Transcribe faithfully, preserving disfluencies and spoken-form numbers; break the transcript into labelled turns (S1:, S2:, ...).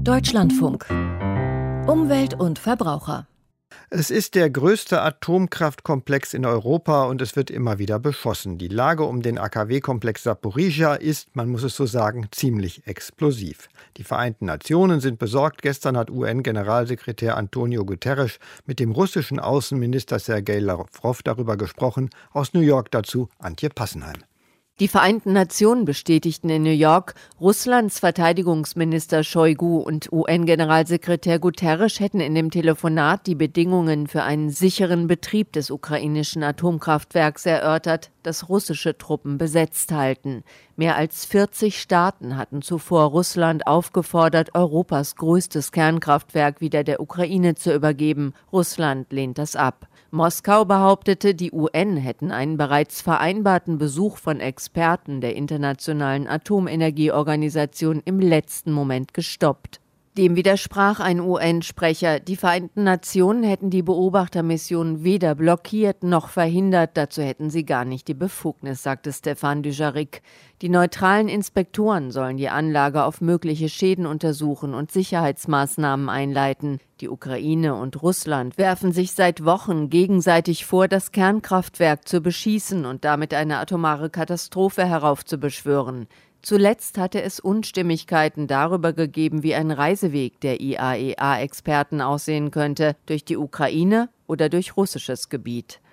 S1: Deutschlandfunk. Umwelt und Verbraucher.
S2: Es ist der größte Atomkraftkomplex in Europa und es wird immer wieder beschossen. Die Lage um den A K W-Komplex Saporizhzhia ist, man muss es so sagen, ziemlich explosiv. Die Vereinten Nationen sind besorgt. Gestern hat U N-Generalsekretär Antonio Guterres mit dem russischen Außenminister Sergei Lawrow darüber gesprochen. Aus New York dazu Antje Passenheim.
S3: Die Vereinten Nationen bestätigten in New York, Russlands Verteidigungsminister Shoigu und U N-Generalsekretär Guterres hätten in dem Telefonat die Bedingungen für einen sicheren Betrieb des ukrainischen Atomkraftwerks erörtert, das russische Truppen besetzt halten. Mehr als vierzig Staaten hatten zuvor Russland aufgefordert, Europas größtes Kernkraftwerk wieder der Ukraine zu übergeben. Russland lehnt das ab. Moskau behauptete, die U N hätten einen bereits vereinbarten Besuch von Experten der Internationalen Atomenergieorganisation im letzten Moment gestoppt. Dem widersprach ein U N-Sprecher, die Vereinten Nationen hätten die Beobachtermission weder blockiert noch verhindert, dazu hätten sie gar nicht die Befugnis, sagte Stéphane Dujarric. Die neutralen Inspektoren sollen die Anlage auf mögliche Schäden untersuchen und Sicherheitsmaßnahmen einleiten. Die Ukraine und Russland werfen sich seit Wochen gegenseitig vor, das Kernkraftwerk zu beschießen und damit eine atomare Katastrophe heraufzubeschwören. Zuletzt hatte es Unstimmigkeiten darüber gegeben, wie ein Reiseweg der I A E A-Experten aussehen könnte, durch die Ukraine oder durch russisches Gebiet.